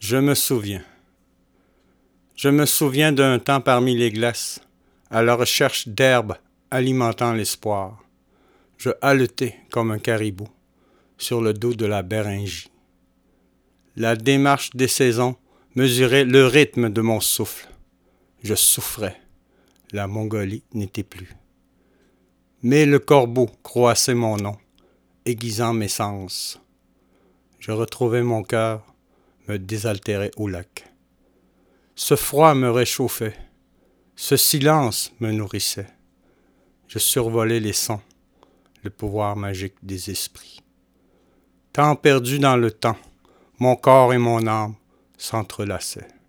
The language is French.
Je me souviens. Je me souviens d'un temps parmi les glaces, à la recherche d'herbes alimentant l'espoir. Je haletais comme un caribou sur le dos de la Béringie. La démarche des saisons mesurait le rythme de mon souffle. Je souffrais. La Mongolie n'était plus. Mais le corbeau croissait mon nom, aiguisant mes sens. Je retrouvais mon cœur, me désaltérait au lac. Ce froid me réchauffait, ce silence me nourrissait. Je survolais les sons, le pouvoir magique des esprits. Temps perdu dans le temps, mon corps et mon âme s'entrelaçaient.